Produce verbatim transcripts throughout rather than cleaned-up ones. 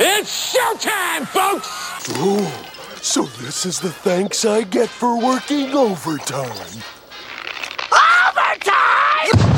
It's showtime, folks! Oh, so this is the thanks I get for working overtime. Overtime!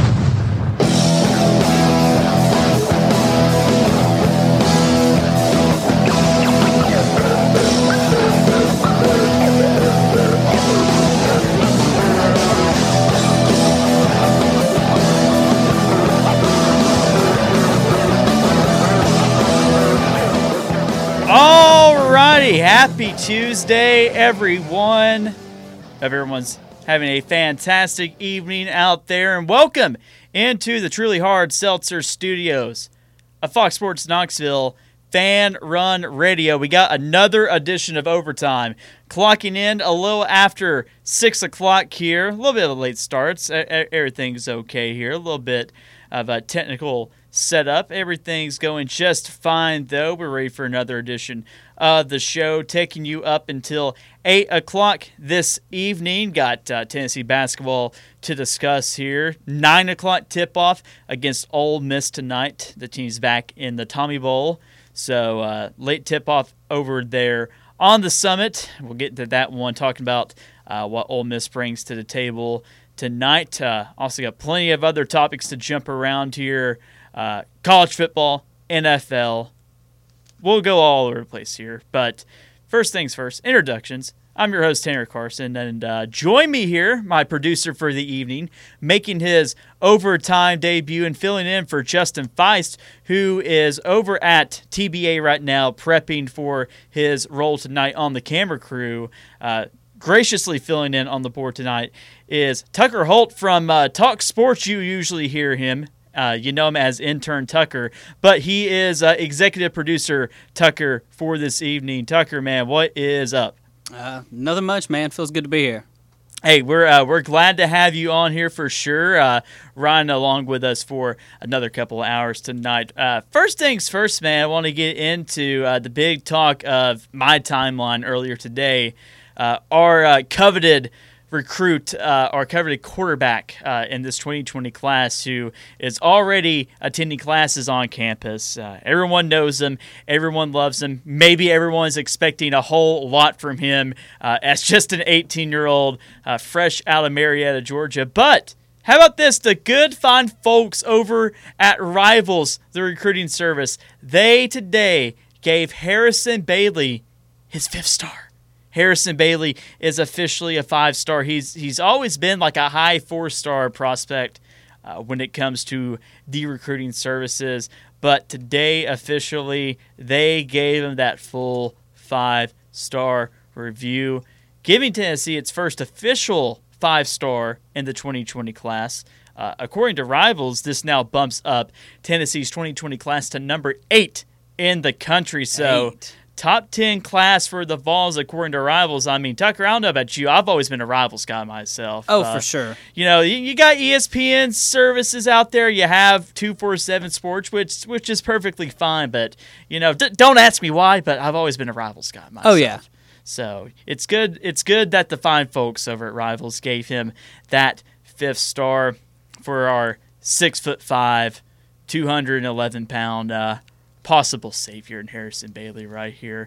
Alrighty, happy Tuesday, everyone. Hope everyone's having a fantastic evening out there, and welcome into the Truly Hard Seltzer Studios of Fox Sports Knoxville Fan Run Radio. We got another edition of Overtime, clocking in a little after six o'clock here. A little bit of a late starts. Everything's okay here. A little bit of a technical setup. Everything's going just fine, though. We're ready for another edition of the show, taking you up until eight o'clock this evening. Got uh, Tennessee basketball to discuss here. nine o'clock tip-off against Ole Miss tonight. The team's back in the Tommy Bowl, so uh, late tip-off over there on the Summit. We'll get to that one, talking about uh, what Ole Miss brings to the table tonight. Uh, also got plenty of other topics to jump around here. Uh, college football, N F L. We'll go all over the place here. But first things first, introductions. I'm your host, Tanner Carson, and uh, join me here, my producer for the evening, making his overtime debut and filling in for Justin Feist, who is over at T B A right now, prepping for his role tonight on the camera crew. Uh, graciously filling in on the board tonight is Tucker Holt from uh, Talk Sports. You usually hear him. Uh, you know him as Intern Tucker, but he is uh, executive producer Tucker for this evening. Tucker, man, what is up? Uh, nothing much, man. Feels good to be here. Hey, we're uh, we're glad to have you on here for sure. Uh, Ryan along with us for another couple of hours tonight. Uh, first things first, man, I want to get into uh, the big talk of my timeline earlier today. Uh, our uh, coveted recruit, uh, our coveted quarterback uh, in this twenty twenty class, who is already attending classes on campus. Uh, everyone knows him. Everyone loves him. Maybe everyone's expecting a whole lot from him uh, as just an eighteen-year-old uh, fresh out of Marietta, Georgia. But how about this? The good, fine folks over at Rivals, the recruiting service, they today gave Harrison Bailey his fifth star. Harrison Bailey is officially a five-star. He's he's always been like a high four-star prospect uh, when it comes to the recruiting services. But today, officially, they gave him that full five-star review, giving Tennessee its first official five-star in the twenty twenty class. Uh, according to Rivals, this now bumps up Tennessee's twenty twenty class to number eight in the country. So. Eight. Top ten class for the Vols, according to Rivals. I mean, Tucker, I don't know about you. I've always been a Rivals guy myself. Oh, uh, for sure. You know, you, you got E S P N services out there. You have two forty-seven Sports, which which is perfectly fine. But, you know, d- don't ask me why, but I've always been a Rivals guy myself. Oh, yeah. So it's good, it's good that the fine folks over at Rivals gave him that fifth star for our six foot five, two hundred eleven pound uh possible savior in Harrison Bailey right here.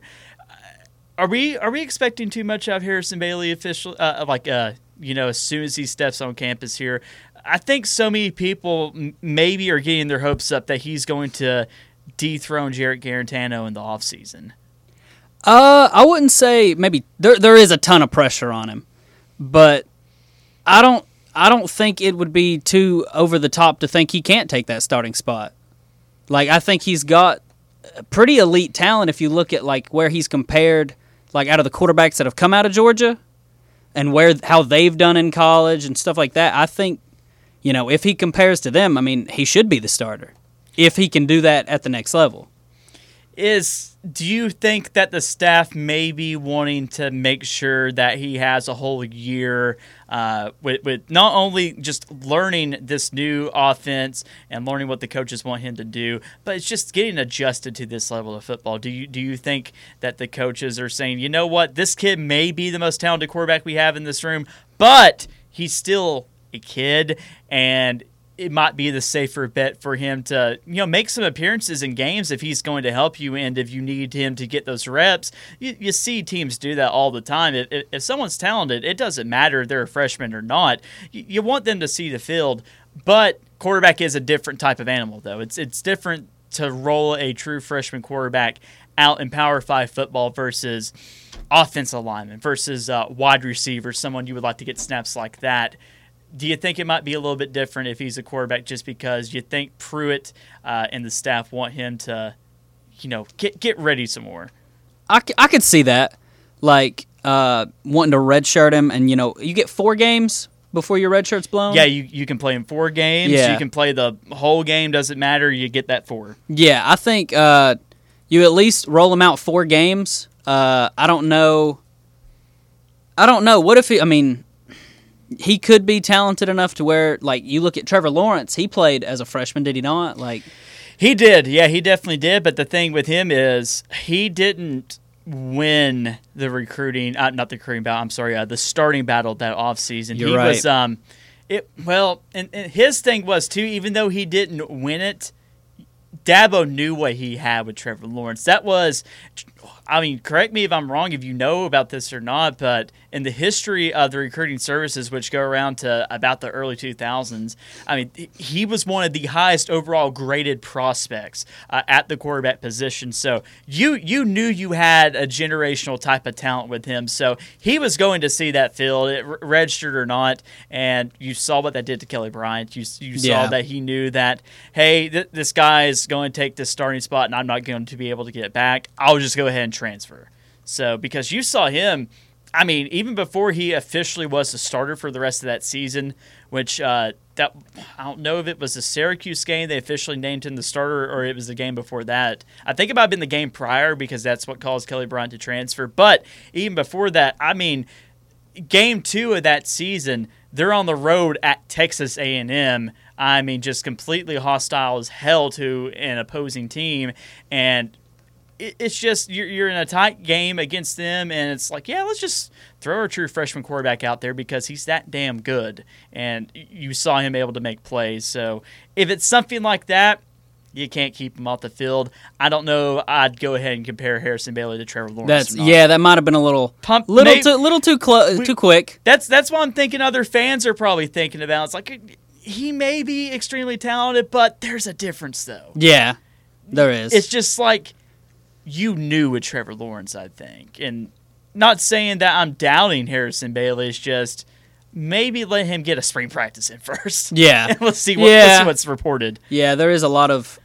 Are we are we expecting too much out of Harrison Bailey official uh, like uh you know as soon as he steps on campus here? I think so many people m- maybe are getting their hopes up that he's going to dethrone Jarrett Garantano in the offseason. Uh, I wouldn't say maybe there there is a ton of pressure on him, but I don't I don't think it would be too over the top to think he can't take that starting spot. Like, I think he's got pretty elite talent if you look at like where he's compared, like out of the quarterbacks that have come out of Georgia, and where how they've done in college and stuff like that. I think, you know, if he compares to them, I mean, he should be the starter if he can do that at the next level. Is do you think that the staff may be wanting to make sure that he has a whole year uh, with, with not only just learning this new offense and learning what the coaches want him to do, but it's just getting adjusted to this level of football? Do you do you think that the coaches are saying, you know what, this kid may be the most talented quarterback we have in this room, but he's still a kid, and it might be the safer bet for him to, you know, make some appearances in games if he's going to help you, and if you need him to get those reps. You, you see teams do that all the time. If, if, if someone's talented, it doesn't matter if they're a freshman or not. You, you want them to see the field, but quarterback is a different type of animal, though. It's it's different to roll a true freshman quarterback out in Power Five football versus offensive lineman versus uh, wide receiver, someone you would like to get snaps like that. Do you think it might be a little bit different if he's a quarterback, just because you think Pruitt uh, and the staff want him to, you know, get get ready some more? I, c- I could see that, like uh, wanting to redshirt him, and you know, you get four games before your red shirt's blown. Yeah, you, you can play in four games. Yeah. You can play the whole game. Doesn't matter. You get that four. Yeah, I think uh, you at least roll him out four games. Uh, I don't know. I don't know. What if he? I mean. He could be talented enough to where, like, you look at Trevor Lawrence. He played as a freshman, did he not? Like, he did. Yeah, he definitely did. But the thing with him is he didn't win the recruiting, uh, not the recruiting battle. I'm sorry, uh, the starting battle that offseason. You're he right. was, um, it well, and, and his thing was too. Even though he didn't win it, Dabo knew what he had with Trevor Lawrence. That was, I mean, correct me if I'm wrong, if you know about this or not, but in the history of the recruiting services, which go around to about the early two thousands, I mean, he was one of the highest overall graded prospects uh, at the quarterback position. So you you knew you had a generational type of talent with him. So he was going to see that field, it r- registered or not, and you saw what that did to Kelly Bryant. You, you saw Yeah. that he knew that, hey, th- this guy is going to take this starting spot, and I'm not going to be able to get it back. I'll just go ahead and transfer. So because you saw him, I mean, even before he officially was the starter for the rest of that season, which uh, that I don't know if it was the Syracuse game they officially named him the starter, or it was the game before that. I think it might have been the game prior, because that's what caused Kelly Bryant to transfer. But even before that, I mean, game two of that season, they're on the road at Texas A and M. I mean, just completely hostile as hell to an opposing team, and it's just you're, you're in a tight game against them, and it's like, yeah, let's just throw our true freshman quarterback out there because he's that damn good, and you saw him able to make plays. So if it's something like that, you can't keep him off the field. I don't know. I'd go ahead and compare Harrison Bailey to Trevor Lawrence. that's or not. yeah, that might have been a little Pump- little maybe- too little too close, too quick. That's that's what I'm thinking other fans are probably thinking about. It's like, he may be extremely talented, but there's a difference, though. Yeah, there is. It's just like, you knew with Trevor Lawrence, I think. And not saying that I'm doubting Harrison Bailey, it's just maybe let him get a spring practice in first. Yeah. And let's see what, Yeah. let's see what's reported. Yeah, there is a lot of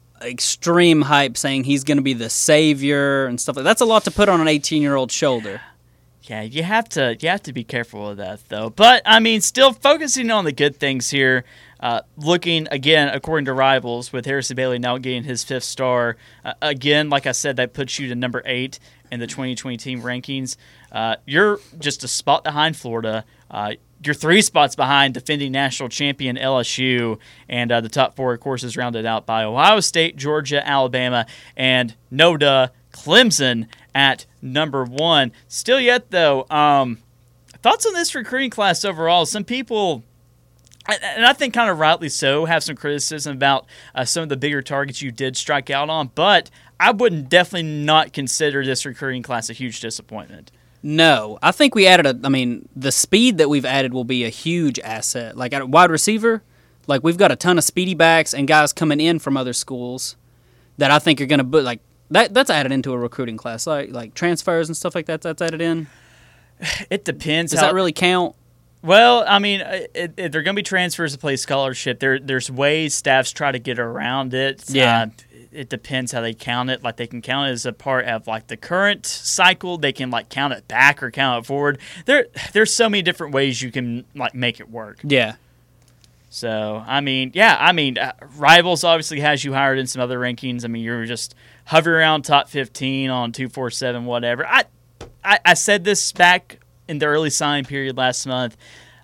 extreme hype saying he's going to be the savior and stuff like that. That's a lot to put on an eighteen-year-old shoulder. Yeah, you have to you have to be careful of that, though. But, I mean, still focusing on the good things here, uh, looking, again, according to Rivals, with Harrison Bailey now getting his fifth star. Uh, again, like I said, that puts you to number eight in the twenty twenty team rankings. Uh, you're just a spot behind Florida. Uh, you're three spots behind defending national champion L S U. And uh, the top four, of course, is rounded out by Ohio State, Georgia, Alabama, and no duh, Clemson at number one. Still yet, though, um, thoughts on this recruiting class overall? Some people, and I think kind of rightly so, have some criticism about uh, some of the bigger targets you did strike out on, but I wouldn't definitely not consider this recruiting class a huge disappointment. No, I think we added a. I mean, the speed that we've added will be a huge asset. Like at a wide receiver, like we've got a ton of speedy backs and guys coming in from other schools that I think are going to put like that. That's added into a recruiting class, like like transfers and stuff like that. That's added in. It depends. Does how, that really count? Well, I mean, it, it, they're going to be transfers to play scholarship. There, there's ways staffs try to get around it. Yeah. Uh, it depends how they count it. Like, they can count it as a part of, like, the current cycle. They can, like, count it back or count it forward. There, There's so many different ways you can, like, make it work. Yeah. So, I mean, yeah, I mean, uh, Rivals obviously has you hired in some other rankings. I mean, you're just hovering around top fifteen on two forty-seven, whatever. I, I, I said this back in the early signing period last month.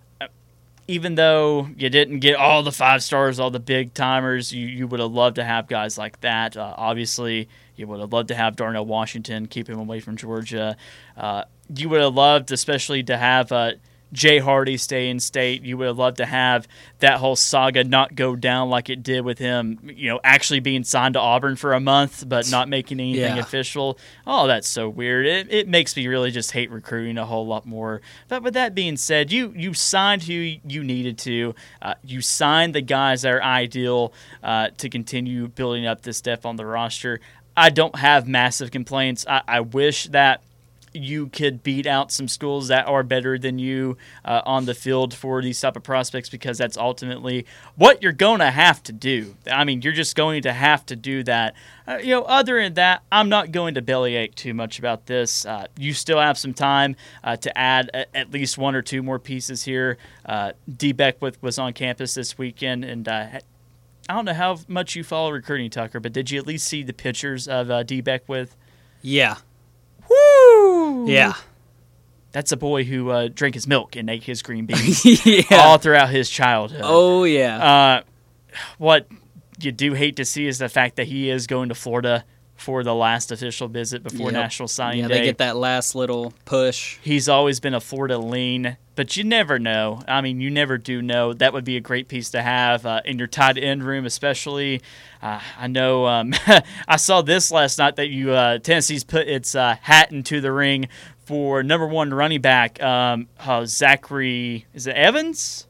Even though you didn't get all the five stars, all the big timers, you, you would have loved to have guys like that. Uh, obviously, you would have loved to have Darnell Washington, keep him away from Georgia. Uh, you would have loved, especially, to have uh, Jay Hardy stay in state. You would have loved to have that whole saga not go down like it did with him, you know, actually being signed to Auburn for a month but not making anything Yeah. official. Oh, that's so weird. It, it makes me really just hate recruiting a whole lot more. But with that being said, you you signed who you needed to. Uh, you signed the guys that are ideal uh, to continue building up this depth on the roster. I don't have massive complaints. I, I wish that you could beat out some schools that are better than you uh, on the field for these type of prospects, because that's ultimately what you're going to have to do. I mean, you're just going to have to do that. Uh, you know, other than that, I'm not going to bellyache too much about this. Uh, you still have some time uh, to add a, at least one or two more pieces here. Uh, D. Beckwith was on campus this weekend, and uh, I don't know how much you follow recruiting, Tucker, but did you at least see the pictures of uh, D. Beckwith? Yeah. Woo! Yeah. That's a boy who uh, drank his milk and ate his green beans yeah. all throughout his childhood. Oh, yeah. Uh, what you do hate to see is the fact that he is going to Florida for the last official visit before Yep. National Signing yeah, Day. they get that last little push. He's always been a Florida lean, but you never know. I mean, you never do know. That would be a great piece to have uh, in your tight end room, especially. Uh, I know um, I saw this last night that you uh, Tennessee's put its uh, hat into the ring for number one running back, um, uh, Zachary. Is it Evans?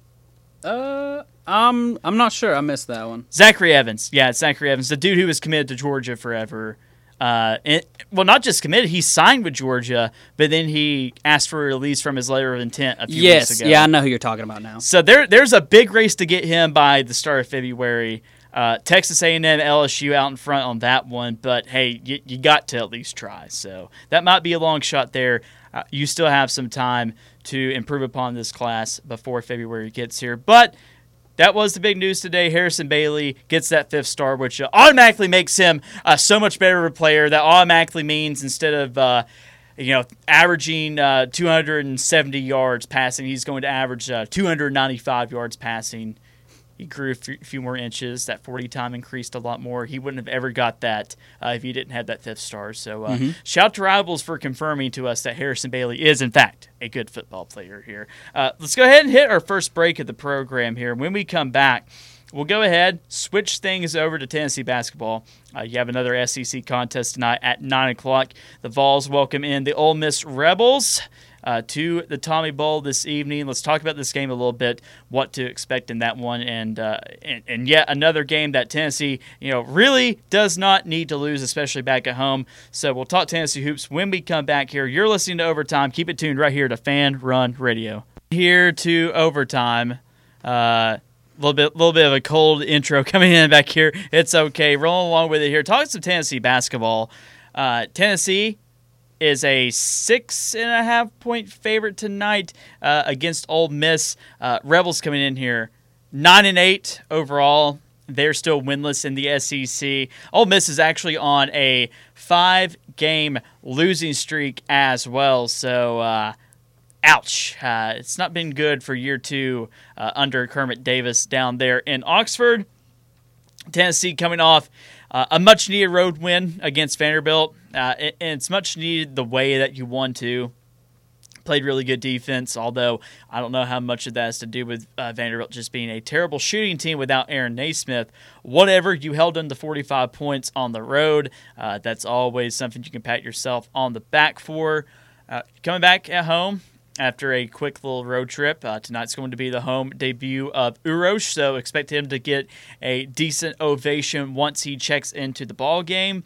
Uh, I'm I'm not sure. I missed that one. Zachary Evans. Yeah, it's Zachary Evans, the dude who was committed to Georgia forever. Uh, it, well, not just committed, he signed with Georgia, but then he asked for a release from his letter of intent a few Yes, weeks ago. yeah, I know who you're talking about now. So there, there's a big race to get him by the start of February. Uh, Texas A and M, L S U out in front on that one, but hey, you, you got to at least try. So that might be a long shot there. Uh, you still have some time to improve upon this class before February gets here. But that was the big news today. Harrison Bailey gets that fifth star, which uh, automatically makes him uh, so much better of a player. That automatically means instead of uh, you know averaging uh, two hundred seventy yards passing, he's going to average uh, two hundred ninety-five yards passing. He grew a few, few more inches. That forty time increased a lot more. He wouldn't have ever got that uh, if he didn't have that fifth star. So uh, mm-hmm. shout out to Rivals for confirming to us that Harrison Bailey is, in fact, a good football player here. Uh, let's go ahead and hit our first break of the program here. When we come back, we'll go ahead, switch things over to Tennessee basketball. Uh, you have another S E C contest tonight at nine o'clock. The Vols welcome in the Ole Miss Rebels Uh, to the Tommy Bowl this evening. Let's talk about this game a little bit, what to expect in that one, and, uh, and and yet another game that Tennessee, you know, really does not need to lose, especially back at home. So we'll talk Tennessee hoops when we come back here. You're listening to Overtime. Keep it tuned right here to Fan Run Radio. Here to Overtime. Uh, A little bit, little bit of a cold intro coming in back here. It's okay. Rolling along with it here. Talking some Tennessee basketball. Uh, Tennessee is a six and a half point favorite tonight uh, against Ole Miss. Uh, Rebels coming in here nine and eight overall. They're still winless in the S E C. Ole Miss is actually on a five game losing streak as well. So, uh, ouch. Uh, it's not been good for year two uh, under Kermit Davis down there in Oxford. Tennessee coming off uh, a much-needed road win against Vanderbilt. Uh, and it's much needed the way that you won to. Played really good defense, although I don't know how much of that has to do with uh, Vanderbilt just being a terrible shooting team without Aaron Naismith. Whatever, you held them to forty-five points on the road. Uh, that's always something you can pat yourself on the back for. Uh, coming back at home after a quick little road trip, uh, tonight's going to be the home debut of Urosh, so expect him to get a decent ovation once he checks into the ball game.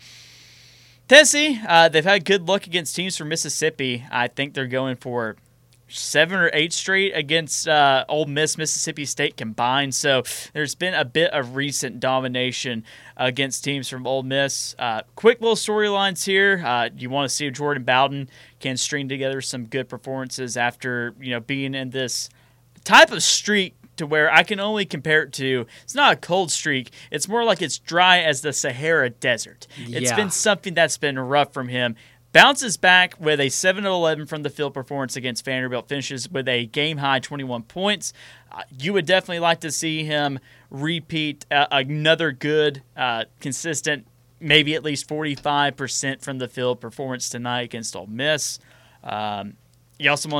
Tennessee, uh, they've had good luck against teams from Mississippi. I think they're going for seven or eight straight against uh, Ole Miss, Mississippi State combined. So there's been a bit of recent domination against teams from Ole Miss. Uh, quick little storylines here. Uh, you want to see if Jordan Bowden can string together some good performances after you know being in this type of streak to where I can only compare it to, it's not a cold streak, it's more like it's dry as the Sahara Desert. It's Yeah. been something that's been rough from him. Bounces back with a seven of eleven from the field performance against Vanderbilt, finishes with a game-high twenty-one points. Uh, you would definitely like to see him repeat uh, another good, uh, consistent, maybe at least forty-five percent from the field performance tonight against Ole Miss. Um, you also want to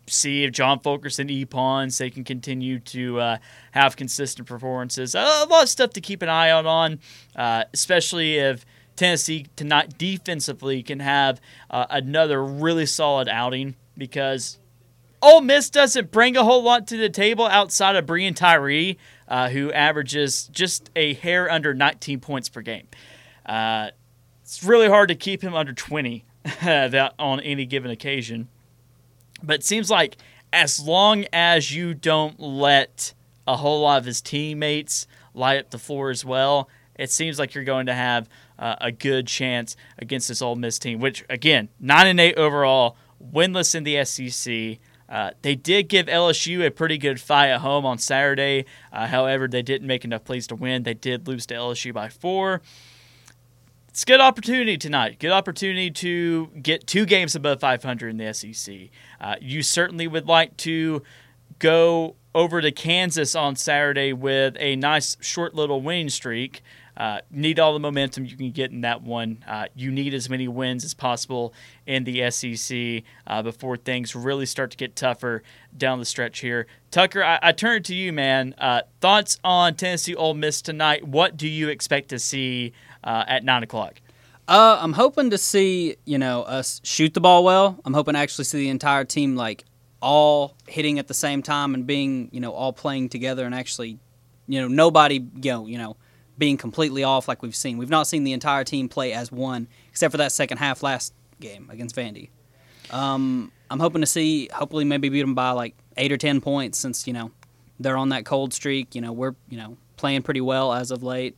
see if John Fulkerson, E. Pons, they can continue to uh, have consistent performances. A lot of stuff to keep an eye out on, uh, especially if Tennessee tonight defensively can have uh, another really solid outing, because Ole Miss doesn't bring a whole lot to the table outside of Breein Tyree, uh, who averages just a hair under nineteen points per game. Uh, it's really hard to keep him under twenty that on any given occasion. But it seems like as long as you don't let a whole lot of his teammates light up the floor as well, it seems like you're going to have uh, a good chance against this Ole Miss team, which, again, nine and eight overall, winless in the S E C. Uh, they did give L S U a pretty good fight at home on Saturday. Uh, however, they didn't make enough plays to win. They did lose to L S U by four. It's a good opportunity tonight. Good opportunity to get two games above five hundred in the S E C. Uh, you certainly would like to go over to Kansas on Saturday with a nice short little winning streak. Uh, need all the momentum you can get in that one. Uh, you need as many wins as possible in the S E C uh, before things really start to get tougher down the stretch here. Tucker, I, I turn to you, man. Uh, thoughts on Tennessee Ole Miss tonight? What do you expect to see uh, at nine o'clock? Uh, I'm hoping to see, you know, us shoot the ball well. I'm hoping to actually see the entire team, like, all hitting at the same time and being, you know, all playing together and actually, you know, nobody, you know, you know, being completely off like we've seen. We've not seen the entire team play as one, except for that second half last game against Vandy. Um, I'm hoping to see, hopefully maybe beat them by like eight or ten points, since, you know, they're on that cold streak. You know, we're, you know, playing pretty well as of late.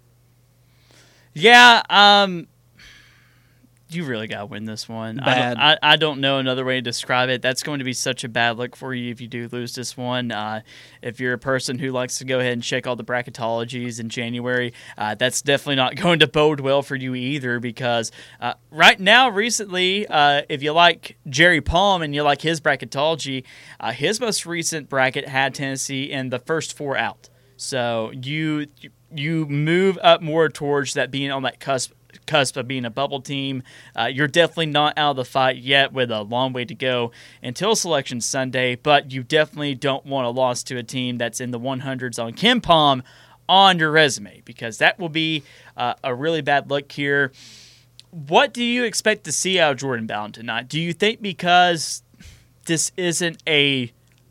Yeah, um, you really got to win this one. Bad. I don't, I, I don't know another way to describe it. That's going to be such a bad look for you if you do lose this one. Uh, if you're a person who likes to go ahead and check all the bracketologies in January, uh, that's definitely not going to bode well for you either, because uh, right now, recently, uh, if you like Jerry Palm and you like his bracketology, uh, his most recent bracket had Tennessee in the first four out. So you you move up more towards that being on that cusp cusp of being a bubble team. Uh, you're definitely not out of the fight yet, with a long way to go until Selection Sunday, but you definitely don't want a loss to a team that's in the hundreds on Ken Palm on your resume, because that will be uh, a really bad look here. What do you expect to see out of Jordan Bowden tonight? Do you think, because this isn't a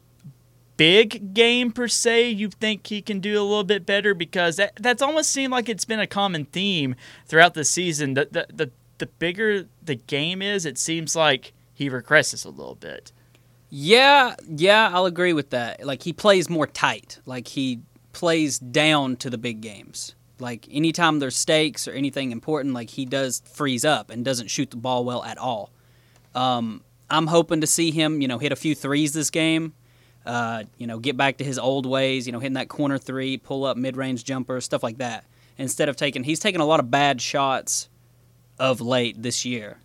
big game per se, you think he can do a little bit better? Because that that's almost seemed like it's been a common theme throughout the season. The the the, the bigger the game is, it seems like he regresses a little bit. Yeah, yeah, I'll agree with that. Like, he plays more tight. Like, he plays down to the big games. Like, anytime there's stakes or anything important, like, he does freeze up and doesn't shoot the ball well at all. Um, I'm hoping to see him, you know, hit a few threes this game. Uh, you know, get back to his old ways, you know, hitting that corner three, pull up mid-range jumper, stuff like that. Instead of taking, he's taken a lot of bad shots of late this year.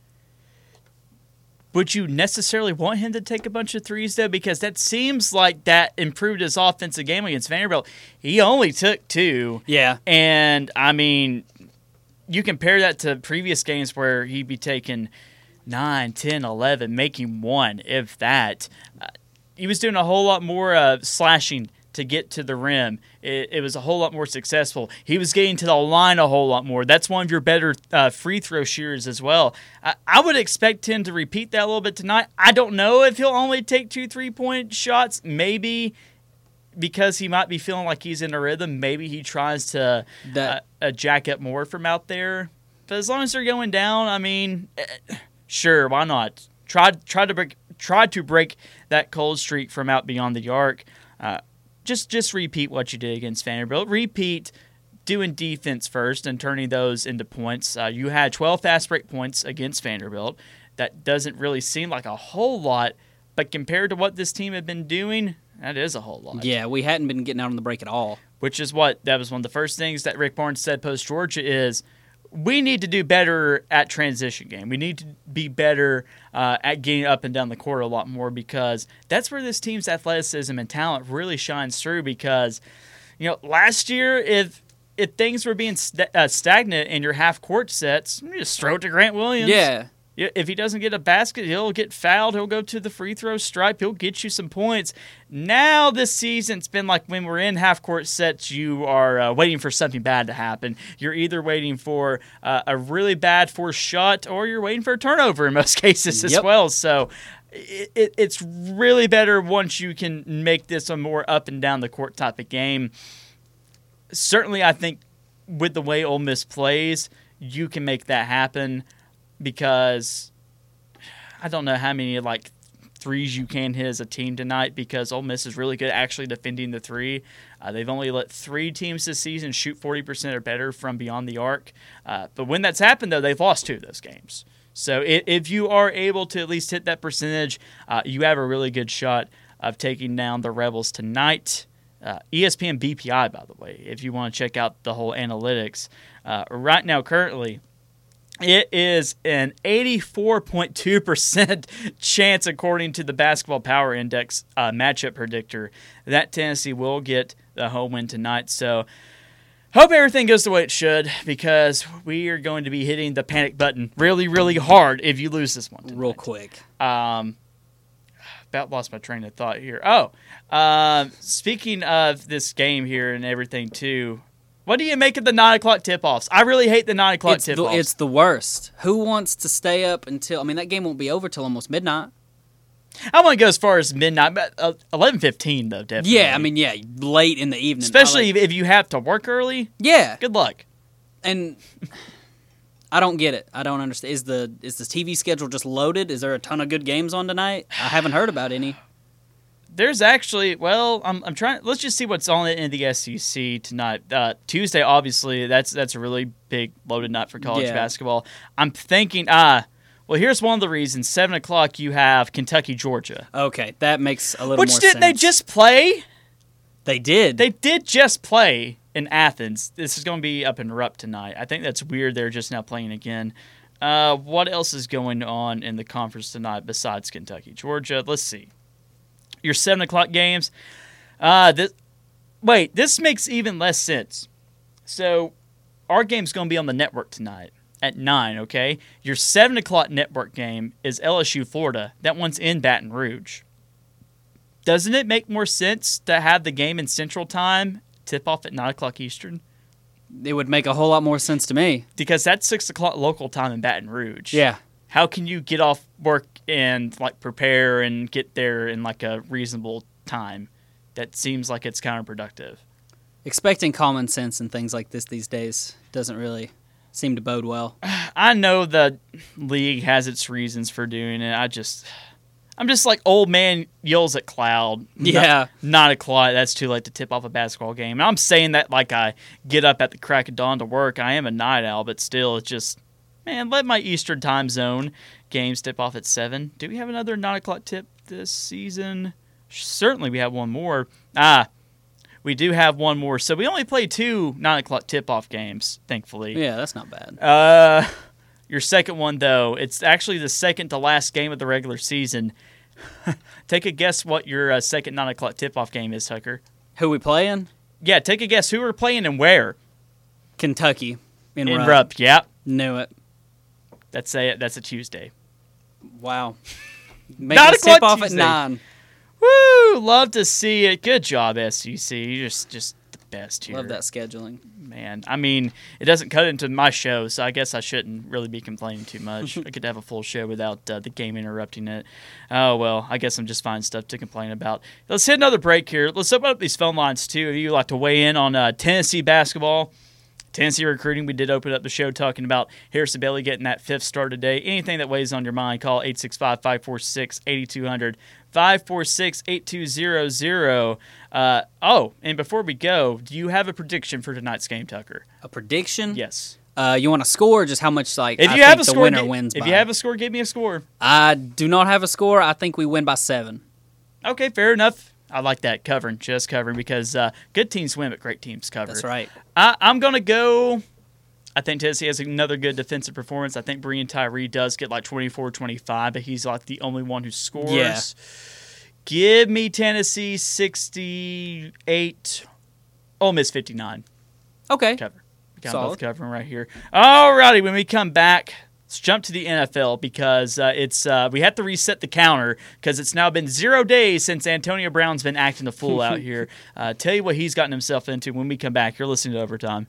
Would you necessarily want him to take a bunch of threes, though? Because that seems like that improved his offensive game against Vanderbilt. He only took two. Yeah. And, I mean, you compare that to previous games where he'd be taking nine, ten, eleven, making one, if that. Uh, He was doing a whole lot more uh, slashing to get to the rim. It, it was a whole lot more successful. He was getting to the line a whole lot more. That's one of your better uh, free throw shooters as well. I, I would expect him to repeat that a little bit tonight. I don't know if he'll only take two three-point shots. Maybe because he might be feeling like he's in a rhythm, maybe he tries to That- uh, uh, jack up more from out there. But as long as they're going down, I mean, eh, sure, why not? Try, try to break Try to break that cold streak from out beyond the arc. Uh, just just repeat what you did against Vanderbilt. Repeat doing defense first and turning those into points. Uh, you had twelve fast break points against Vanderbilt. That doesn't really seem like a whole lot, but compared to what this team had been doing, that is a whole lot. Yeah, we hadn't been getting out on the break at all. Which is what, that was one of the first things that Rick Barnes said post-Georgia is, we need to do better at transition game. We need to be better uh, at getting up and down the court a lot more, because that's where this team's athleticism and talent really shines through. Because, you know, last year, if if things were being st- uh, stagnant in your half-court sets, you just throw it to Grant Williams. Yeah, If he doesn't get a basket, he'll get fouled. He'll go to the free throw stripe. He'll get you some points. Now this season, it's been like when we're in half-court sets, you are uh, waiting for something bad to happen. You're either waiting for uh, a really bad forced shot or you're waiting for a turnover in most cases as Yep. well. So it, it, it's really better once you can make this a more up and down the court type of game. Certainly, I think with the way Ole Miss plays, you can make that happen. Because I don't know how many like threes you can hit as a team tonight because Ole Miss is really good actually defending the three. Uh, they've only let three teams this season shoot forty percent or better from beyond the arc. Uh, but when that's happened, though, they've lost two of those games. So if, if you are able to at least hit that percentage, uh, you have a really good shot of taking down the Rebels tonight. Uh, E S P N B P I, by the way, if you want to check out the whole analytics. Uh, right now, currently, it is an eighty-four point two percent chance, according to the Basketball Power Index uh, matchup predictor, that Tennessee will get the home win tonight. So hope everything goes the way it should because we are going to be hitting the panic button really, really hard if you lose this one tonight. Real quick. Um, about lost my train of thought here. Oh, um, speaking of this game here and everything, too, what do you make of the nine o'clock tip-offs? I really hate the nine o'clock It's the, tip-offs. it's the worst. Who wants to stay up until... I mean, that game won't be over till almost midnight. I want to go as far as midnight, but uh, eleven fifteen, though, definitely. Yeah, I mean, yeah, late in the evening. Especially I like- if you have to work early. Yeah. Good luck. And I don't get it. I don't understand. Is the is the T V schedule just loaded? Is there a ton of good games on tonight? I haven't heard about any. There's actually, well, I'm I'm trying. Let's just see what's on in the S E C tonight. Uh, Tuesday, obviously, that's that's a really big loaded night for college Yeah. basketball. I'm thinking, ah, well, here's one of the reasons. Seven o'clock, you have Kentucky, Georgia, Okay, that makes a little which more didn't sense. they just play? They did. They did just play in Athens. This is going to be up in Rupp tonight. I think that's weird. They're just now playing again. Uh, what else is going on in the conference tonight besides Kentucky, Georgia? Let's see. Your seven o'clock games. Uh, this, wait, this makes even less sense. So, our game's going to be on the network tonight at nine, okay? Your seven o'clock network game is L S U, Florida. That one's in Baton Rouge. Doesn't it make more sense to have the game in Central Time tip off at nine o'clock Eastern? It would make a whole lot more sense to me. Because that's six o'clock local time in Baton Rouge. Yeah. How can you get off work and like prepare and get there in like a reasonable time? That seems like it's counterproductive. Expecting common sense and things like this these days doesn't really seem to bode well. I know the league has its reasons for doing it. I just, I'm just like old man yells at cloud. Yeah. Nine o'clock. That's too late to tip off a basketball game. And I'm saying that like I get up at the crack of dawn to work. I am a night owl, but still, it's just, man, let my Eastern time zone games tip off at seven. Do we have another nine o'clock tip this season? Certainly we have one more. Ah, we do have one more. So we only play two nine o'clock tip-off games, thankfully. Yeah, that's not bad. Uh, your second one, though, it's actually the second to last game of the regular season. Take a guess what your uh, second nine o'clock tip-off game is, Tucker. Who we playing? Yeah, take a guess who we're playing and where. Kentucky. In, In Rupp. Rupp, yeah. Knew it. That's a, that's a Tuesday. Wow. Make Nine us o'clock tip off at Tuesday. nine. Woo! Love to see it. Good job, S E C. You're just, just the best here. Love that scheduling. Man, I mean, it doesn't cut into my show, so I guess I shouldn't really be complaining too much. I could have a full show without uh, the game interrupting it. Oh, well, I guess I'm just finding stuff to complain about. Let's hit another break here. Let's open up these phone lines, too, if you'd like to weigh in on uh, Tennessee basketball. Tennessee recruiting, we did open up the show talking about Harrison Bailey getting that fifth start today. Anything that weighs on your mind, call eight six five, five four six, eight two zero zero, five four six, eight two zero zero. Uh, oh, and before we go, do you have a prediction for tonight's game, Tucker? A prediction? Yes. Uh, you want a score? Or just how much like If I you have think a the score, winner gi- wins if by? you have a score, give me a score. I do not have a score. I think we win by seven. Okay, fair enough. I like that, covering, just covering, because uh, good teams win, but great teams cover. That's right. I, I'm going to go... I think Tennessee has another good defensive performance. I think Breon Tyree does get like twenty-four, twenty-five, but he's like the only one who scores. Yeah. Give me Tennessee sixty-eight, Ole Miss fifty-nine. Okay. Cover. We got Solid. both covering right here. All righty, when we come back, Let's jump to the N F L because uh, it's uh, we have to reset the counter because it's now been zero days since Antonio Brown's been acting a fool out here. Uh, tell you what he's gotten himself into when we come back. You're listening to Overtime.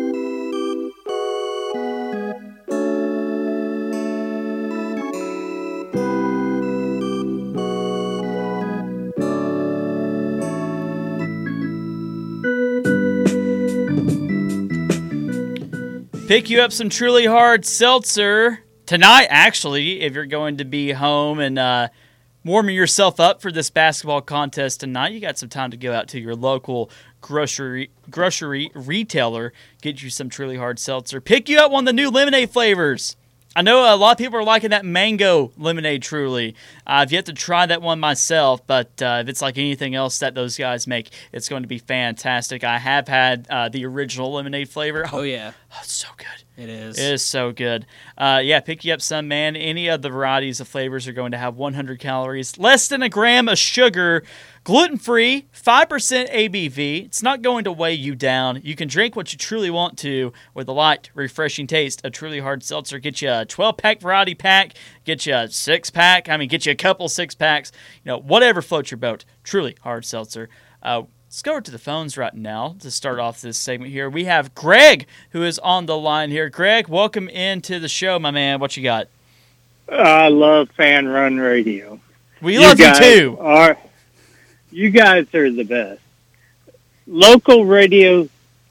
Pick you up some Truly Hard Seltzer tonight, actually, if you're going to be home and uh, warming yourself up for this basketball contest tonight. You got some time to go out to your local grocery grocery retailer, get you some Truly Hard Seltzer. Pick you up one of the new lemonade flavors. I know a lot of people are liking that mango lemonade Truly. Uh, I've yet to try that one myself, but uh, if it's like anything else that those guys make, it's going to be fantastic. I have had uh, the original lemonade flavor. Oh, yeah. Oh, it's so good. It is. It is so good. Uh, yeah, pick you up some, man. Any of the varieties of flavors are going to have one hundred calories, less than a gram of sugar, gluten-free, five percent A B V. It's not going to weigh you down. You can drink what you truly want to with a light, refreshing taste of Truly Hard Seltzer. Get you a twelve-pack variety pack, get you a six-pack. I mean, get you a couple six-packs. You know, whatever floats your boat. Truly Hard Seltzer. Uh, Let's go over to the phones right now to start off this segment here. We have Greg, who is on the line here. Greg, welcome into the show, my man. What you got? I love Fan Run Radio. We you love you guys too. Are, you guys are the best. Local radio,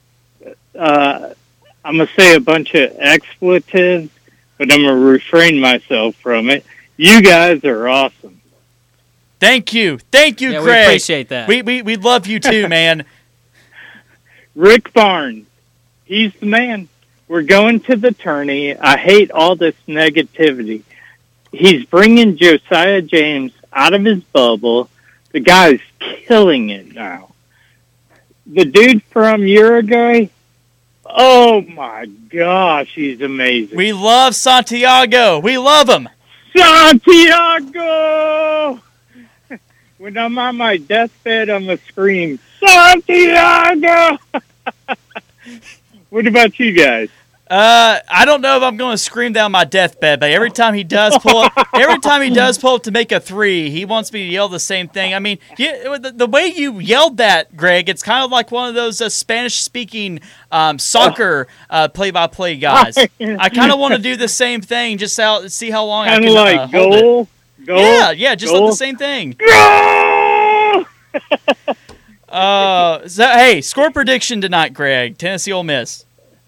uh, I'm going to say a bunch of expletives, but I'm going to refrain myself from it. You guys are awesome. Thank you. Thank you, yeah, Greg. We appreciate that. We, we, we love you too, man. Rick Barnes, he's the man. We're going to the tourney. I hate all this negativity. He's bringing Josiah James out of his bubble. The guy's killing it now. The dude from Uruguay, oh my gosh, he's amazing. We love Santiago. We love him. Santiago! When I'm on my deathbed, I'm going to scream, Santiago! What about you guys? Uh, I don't know if I'm going to scream down my deathbed, but every time he does pull up, every time he does pull up to make a three, he wants me to yell the same thing. I mean, you, the, the way you yelled that, Greg, it's kind of like one of those uh, Spanish-speaking um, soccer uh, play-by-play guys. I kind of want to do the same thing, just how, see how long I Kind can of like uh, hold goal, it. goal. Yeah, yeah, just goal. like the same thing. Goal! uh, so, hey, score prediction tonight, Greg. Tennessee Ole Miss.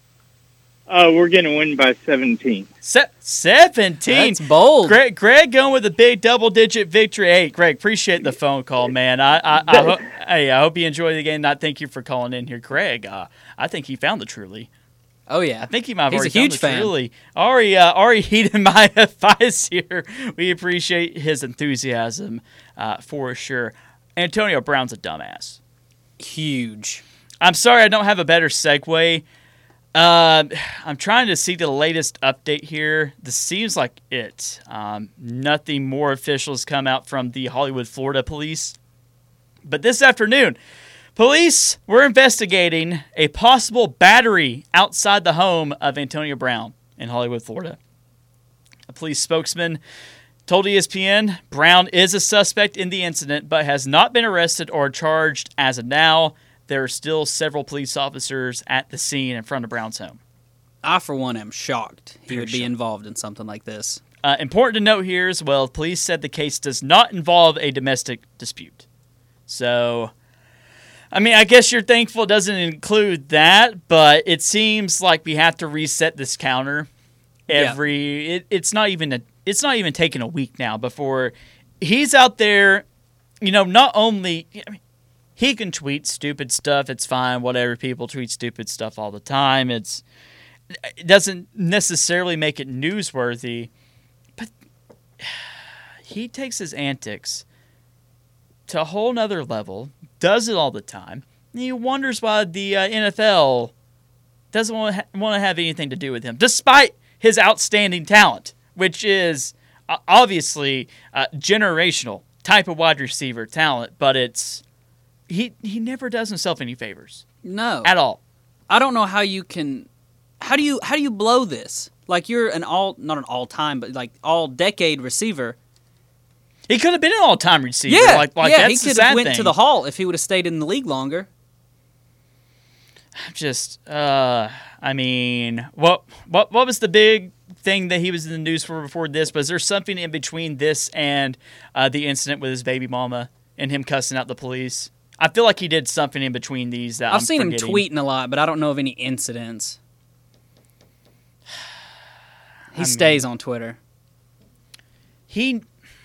Uh, we're going to win by seventeen. Se- seventeen. That's bold. Greg, Greg going with a big double-digit victory. Hey, Greg, appreciate the phone call, man. I, I, I ho- hey, I hope you enjoy the game. I thank you for calling in here, Greg. Uh, I think he found the Truly. Oh yeah, I think he might have He's already a huge found the fan. Truly. Ari, uh, Ari heeded my advice here. We appreciate his enthusiasm uh, for sure. Antonio Brown's a dumbass. Huge. I'm sorry I don't have a better segue. Uh, I'm trying to see the latest update here. This seems like it. Um, nothing more official has come out from the Hollywood, Florida police. But this afternoon, police were investigating a possible battery outside the home of Antonio Brown in Hollywood, Florida. A police spokesman told E S P N Brown is a suspect in the incident but has not been arrested or charged as of now. There are still several police officers at the scene in front of Brown's home. I, for one, am shocked he Very would be shocked. involved in something like this. Uh, important to note here as well, police said the case does not involve a domestic dispute. So, I mean, I guess you're thankful it doesn't include that, but it seems like we have to reset this counter every. Yeah. It, it's not even a. It's not even taking a week now before he's out there. You know, not only. I mean, he can tweet stupid stuff. It's fine. Whatever. People tweet stupid stuff all the time. It's it doesn't necessarily make it newsworthy, but he takes his antics to a whole nother level. Does it all the time. And he wonders why the uh, N F L doesn't want to ha- want to have anything to do with him, despite his outstanding talent, which is uh, obviously uh, generational type of wide receiver talent. But it's he he never does himself any favors. No, At all. I don't know how you can. How do you how do you blow this? Like you're an all, not an all-time, but like all-decade receiver. He could have been an all-time receiver. Yeah, like, like yeah, that's he the could sad have went thing. to the Hall if he would have stayed in the league longer. Just, uh, I mean, what, what, what was the big thing that he was in the news for before this? Was there something in between this and uh, the incident with his baby mama and him cussing out the police? I feel like he did something in between these that I've I'm seen forgetting. him tweeting a lot, but I don't know of any incidents. He I stays on Twitter. He,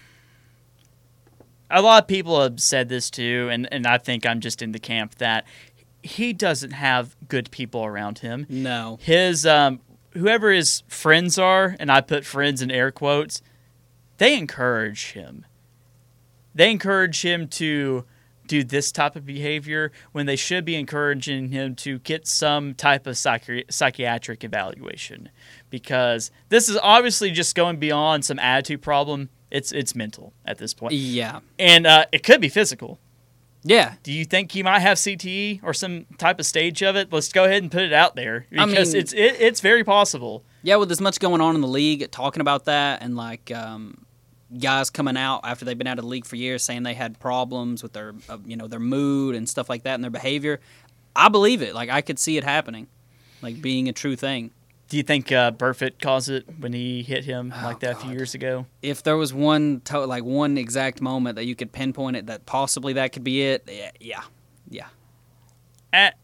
a lot of people have said this too, and, and I think I'm just in the camp that he doesn't have good people around him. No. His, um, whoever his friends are, and I put friends in air quotes, they encourage him. They encourage him to do this type of behavior when they should be encouraging him to get some type of psychi- psychiatric evaluation, because this is obviously just going beyond some attitude problem. It's it's mental at this point. Yeah. And uh, it could be physical. Yeah. Do you think he might have C T E or some type of stage of it? Let's go ahead and put it out there, I because mean- it's it, it's very possible. Yeah, with as much going on in the league, talking about that, and like um, guys coming out after they've been out of the league for years saying they had problems with their, uh, you know, their mood and stuff like that and their behavior, I believe it. Like I could see it happening, like being a true thing. Do you think uh, Burfitt caused it when he hit him Oh, like that a few God. years ago? If there was one, to- like one exact moment that you could pinpoint it, that possibly that could be it. Yeah, yeah, yeah. At,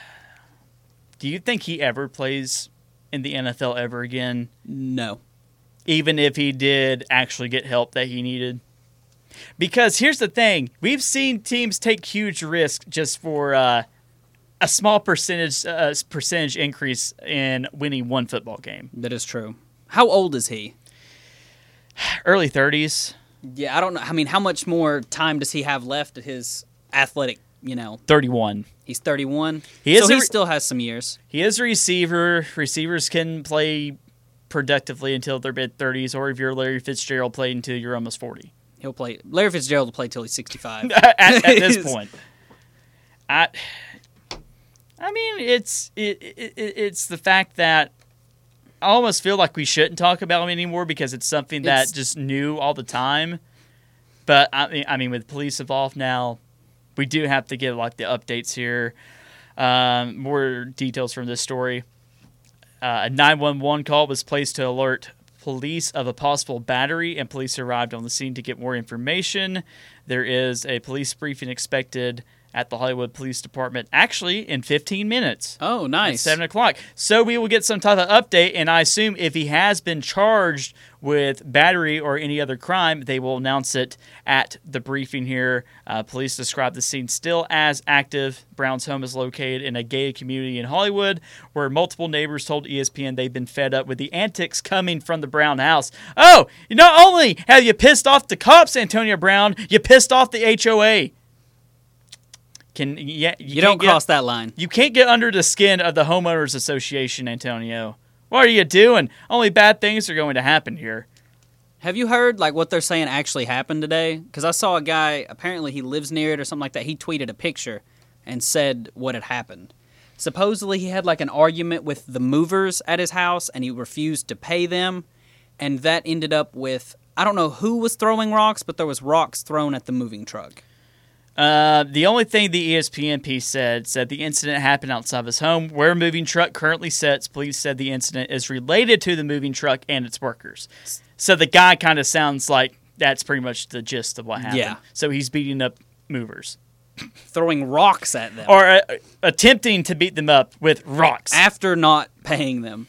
do you think he ever plays in the N F L ever again, No. even if he did actually get help that he needed? Because here's the thing. We've seen teams take huge risks just for uh, a small percentage uh, percentage increase in winning one football game. That is true. How old is he? Early thirties, Yeah, I don't know. I mean, how much more time does he have left at his athletic, you know? thirty-one. He's thirty-one. He is so a he re- still has some years. He is a receiver. Receivers can play productively until their mid-thirties, or if you're Larry Fitzgerald, play until you're almost forty. He'll play. Larry Fitzgerald will play till he's sixty-five. at, at this point. I, I mean, it's it, it, it's the fact that I almost feel like we shouldn't talk about him anymore because it's something that It's- just new all the time. But I mean, I mean, with police involved now, we do have to get like the updates here. Um, more details from this story. Uh, a nine one one call was placed to alert police of a possible battery, and police arrived on the scene to get more information. There is a police briefing expected at the Hollywood Police Department, actually in fifteen minutes. Oh, At nice. seven o'clock. So we will get some type of update, and I assume if he has been charged with battery or any other crime, they will announce it at the briefing here. Uh, police describe the scene still as active. Brown's home is located in a gated community in Hollywood, where multiple neighbors told E S P N they've been fed up with the antics coming from the Brown house. Oh, not only have you pissed off the cops, Antonio Brown, you pissed off the H O A. Can yeah, You, don't can't get- cross that line. you can't get under the skin of the homeowners association, Antonio. What are you doing? Only bad things are going to happen here. Have you heard like what they're saying actually happened today? Because I saw a guy. Apparently, he lives near it or something like that. He tweeted a picture and said what had happened. Supposedly, he had like an argument with the movers at his house, and he refused to pay them, and that ended up with I don't know who was throwing rocks, but there was rocks thrown at the moving truck. Uh, the only thing the E S P N piece said said the incident happened outside of his home, where a moving truck currently sits. Police said the incident is related to the moving truck and its workers. So the guy kind of sounds like that's pretty much the gist of what happened. Yeah. So he's beating up movers. Throwing rocks at them Or uh, attempting to beat them up with rocks. after not paying them.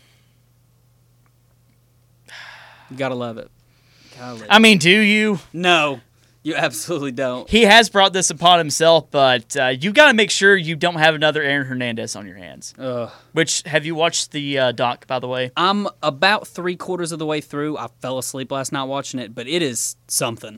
You gotta love it. Gotta love it. I mean, do you? No, you absolutely don't. He has brought this upon himself, but uh, you got to make sure you don't have another Aaron Hernandez on your hands. Ugh. Which, have you watched the uh, doc, by the way? I'm about three quarters of the way through. I fell asleep last night watching it, but it is something.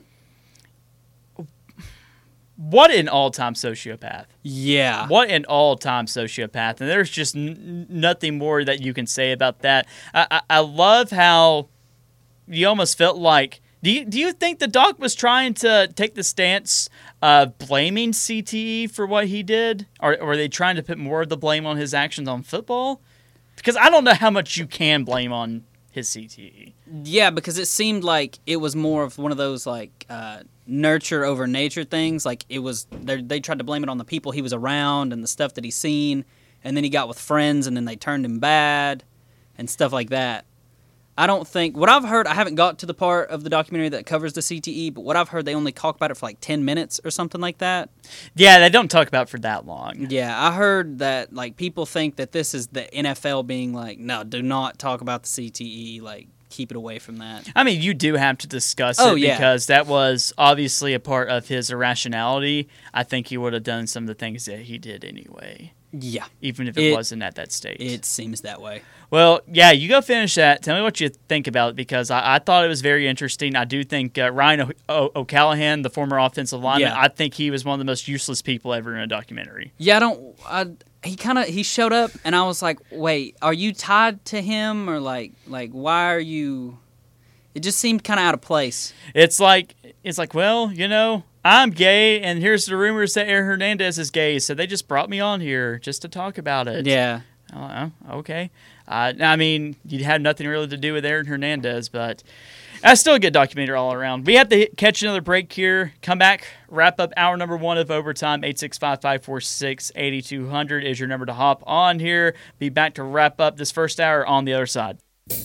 What an all-time sociopath. Yeah. What an all-time sociopath. And there's just n- nothing more that you can say about that. I-, I-, I love how you almost felt like... Do you, do you think the doc was trying to take the stance of blaming C T E for what he did? Or, or were they trying to put more of the blame on his actions on football? Because I don't know how much you can blame on his C T E. Yeah, because it seemed like it was more of one of those like uh, nurture over nature things. Like it was, they tried to blame it on the people he was around and the stuff that he's seen, and then he got with friends, and then they turned him bad, and stuff like that. I don't think what I've heard. I haven't got to the part of the documentary that covers the C T E, but what I've heard, they only talk about it for like ten minutes or something like that. Yeah, they don't talk about it for that long. Yeah, I heard that like people think that this is the N F L being like, no, do not talk about the C T E. Like, keep it away from that. I mean, you do have to discuss Oh, it yeah. because that was obviously a part of his irrationality. I think he would have done some of the things that he did anyway, Yeah, even if it, It- wasn't at that stage. it seems that way. Well, yeah, you go finish that. Tell me what you think about it because I, I thought it was very interesting. I do think uh, Ryan o- o- O'Callahan, the former offensive lineman, Yeah. I think he was one of the most useless people ever in a documentary. Yeah, I don't. I, he kind of he showed up, and I was like, "Wait, are you tied to him, or like, like why are you?" It just seemed kind of out of place. It's like it's like, well, you know, I'm gay, and here's the rumors that Aaron Hernandez is gay, so they just brought me on here just to talk about it. Yeah, Oh, okay. Uh, I mean, you had nothing really to do with Aaron Hernandez, but that's still a good documentary all around. We have to hit, catch another break here. Come back, wrap up hour number one of Overtime. eight six five, five four six, eight two zero zero is your number to hop on here. Be back to wrap up this first hour on the other side.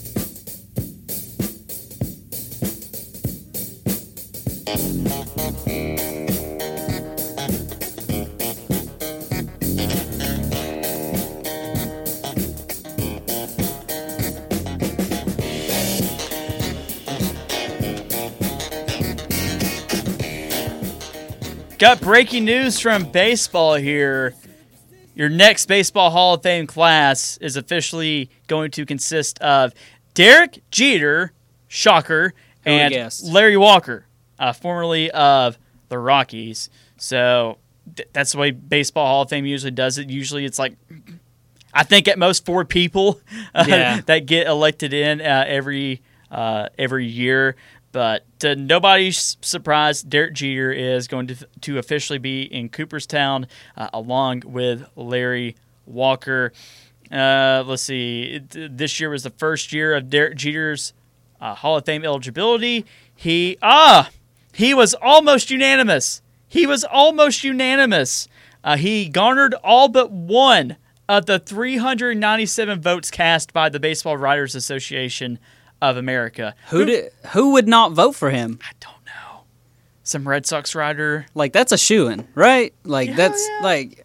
Got breaking news from baseball here. Your next Baseball Hall of Fame class is officially going to consist of Derek Jeter, shocker, Who would've and guessed? Larry Walker, uh, formerly of the Rockies. So th- that's the way Baseball Hall of Fame usually does it. Usually it's like, I think at most four people uh, Yeah. that get elected in uh, every uh, every year. But to nobody's surprise, Derek Jeter is going to to officially be in Cooperstown uh, along with Larry Walker. Uh, let's see. It- This year was the first year of Derek Jeter's uh, Hall of Fame eligibility. He ah he was almost unanimous. He was almost unanimous. Uh, he garnered all but one of the three hundred ninety-seven votes cast by the Baseball Writers Association of America. who did? Who would not vote for him? I don't know. Some Red Sox writer. Like that's a shoo-in, right? Like Yeah, that's yeah. like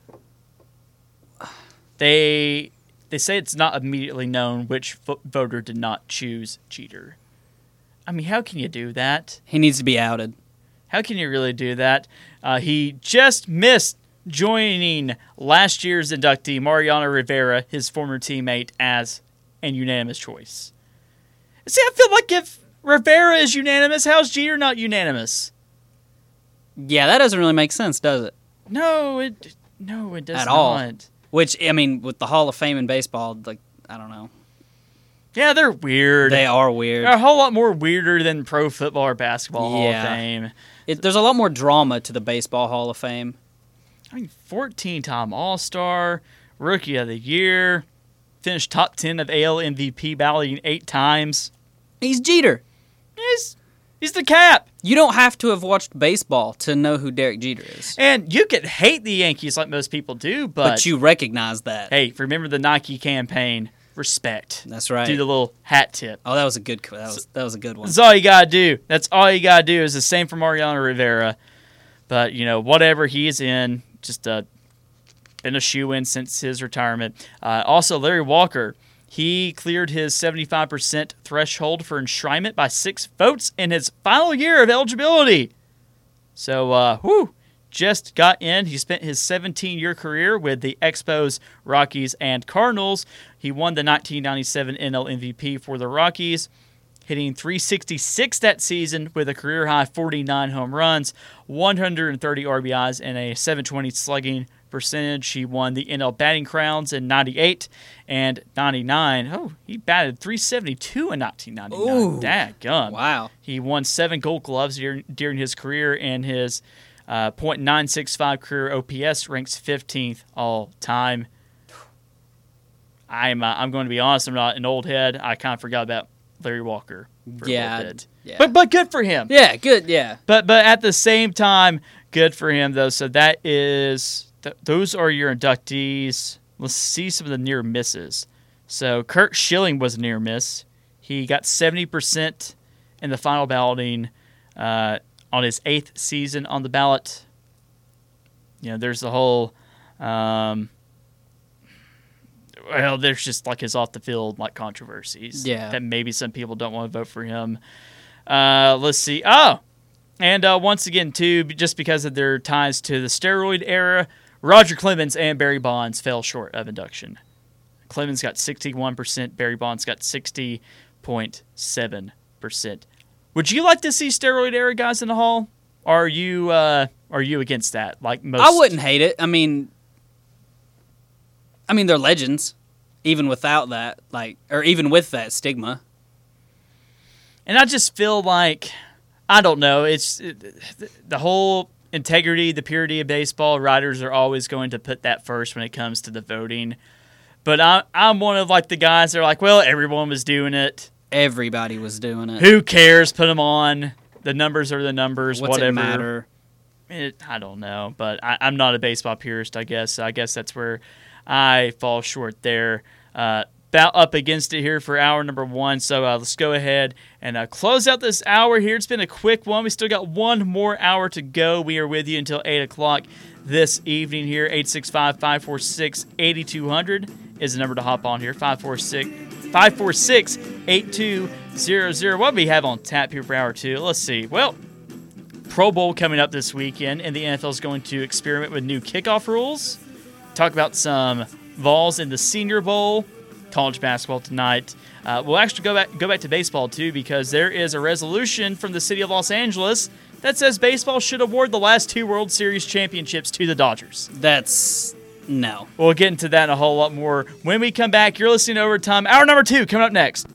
They they say it's not immediately known which vo- voter did not choose Jeter. I mean, how can you do that? he needs to be outed. How can you really do that? Uh, he just missed joining last year's inductee, Mariano Rivera, his former teammate, as an unanimous choice. See, I feel like if Rivera is unanimous, how's Jeter not unanimous? Yeah, that doesn't really make sense, does it? No, it no, it does At not. all. Which I mean, with the Hall of Fame in baseball, like I don't know, Yeah, they're weird. they are weird. They're a whole lot more weirder than pro football or basketball Hall Yeah. of Fame. It, there's a lot more drama to the Baseball Hall of Fame. I mean, fourteen-time All-Star, Rookie of the Year, finished top ten of A L M V P balloting eight times. He's Jeter. He's, he's the cap. You don't have to have watched baseball to know who Derek Jeter is, And you could hate the Yankees like most people do, but, but you recognize that. hey, remember the Nike campaign. Respect. That's right. Do the little hat tip. Oh, that was a good. That was that was a good one. That's all you gotta do. That's all you gotta do. Is the same for Mariano Rivera. But you know, whatever he is in, just uh, been a shoe-in since his retirement. Uh, also, Larry Walker, he cleared his seventy-five percent threshold for enshrinement by six votes in his final year of eligibility. So, uh, whew, just got in. He spent his seventeen-year career with the Expos, Rockies, and Cardinals. He won the nineteen ninety-seven N L M V P for the Rockies, hitting three sixty-six that season with a career-high forty-nine home runs, one hundred thirty R B Is, and a seven twenty slugging percentage. He won the N L batting crowns in ninety-eight and ninety-nine. Oh, he batted three seventy-two in nineteen ninety-nine. Ooh. Dadgum. Wow. He won seven Gold Gloves during, during his career, and his uh, point nine six five career O P S ranks fifteenth all time. I'm uh, I'm going to be honest. I'm not an old head. I kind of forgot about Larry Walker for Yeah, a little bit. yeah. But but good for him. Yeah, good. Yeah. But but at the same time, good for him though. So that is th- those are your inductees. Let's see some of the near misses. So Kurt Schilling was a near miss. He got seventy percent in the final balloting uh, on his eighth season on the ballot. You know, there's the whole. Um, well, there's just like his off the field like controversies. Yeah. That maybe some people don't want to vote for him. Uh, let's see. Oh, and uh, once again, too, just because of their ties to the steroid era, Roger Clemens and Barry Bonds fell short of induction. Clemens got sixty-one percent. Barry Bonds got sixty point seven percent. Would you like to see steroid era guys in the Hall? Or are you uh, are you against that? Like most, I wouldn't hate it. I mean, I mean they're legends, even without that, like, or even with that stigma. And I just feel like, I don't know, it's it, the whole integrity, the purity of baseball. Writers are always going to put that first when it comes to the voting. But I, I'm one of like the guys that are like, well, everyone was doing it. Everybody was doing it. Who cares? Put them on. The numbers are the numbers. What's whatever. it matter? It, I don't know, but I, I'm not a baseball purist. I guess. I guess that's where I fall short there. Uh, about up against it here for hour number one. So uh, let's go ahead and uh, close out this hour here. It's been a quick one. We still got one more hour to go. We are with you until eight o'clock this evening here. eight six five, five four six, eight two zero zero is the number to hop on here. five four six, five four six, eight two zero zero. What do we have on tap here for hour two? Let's see. Well, Pro Bowl coming up this weekend, and the N F L is going to experiment with new kickoff rules. Talk about some Vols in the Senior Bowl. College basketball tonight. Uh, we'll actually go back go back to baseball too, because there is a resolution from the city of Los Angeles that says baseball should award the last two World Series championships to the Dodgers. That's no. We'll get into that and a whole lot more when we come back. You're listening to Overtime. Hour number two coming up next.